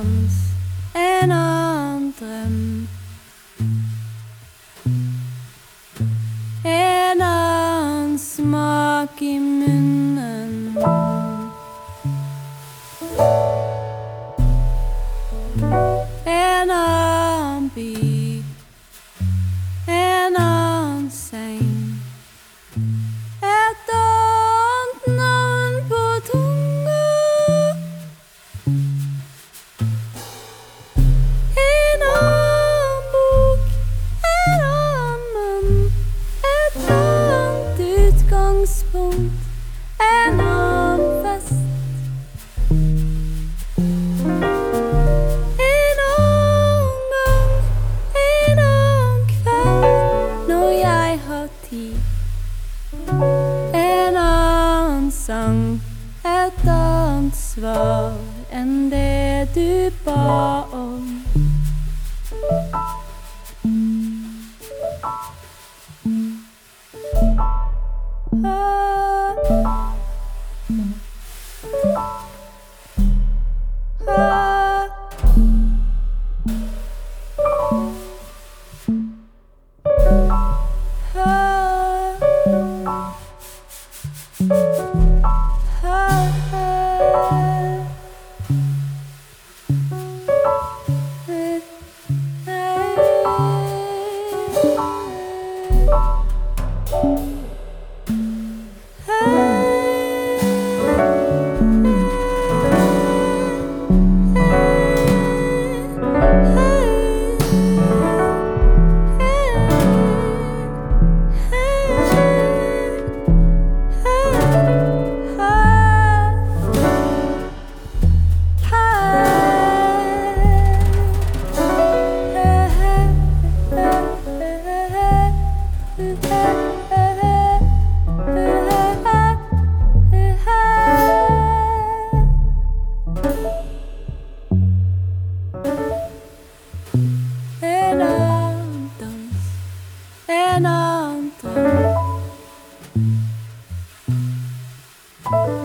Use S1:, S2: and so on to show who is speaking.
S1: dans, en annen drøm. En annen smak i munnen. En annen by, en annen seng. Et annet navn på tunga. En annen bok, en annen mann. Et annet utgangspunkt, en annen fest. En annen gang, en annen kveld, når jeg har tid. En annen sang, et annet svar enn det du ba om. En annen dans, en annen drøm.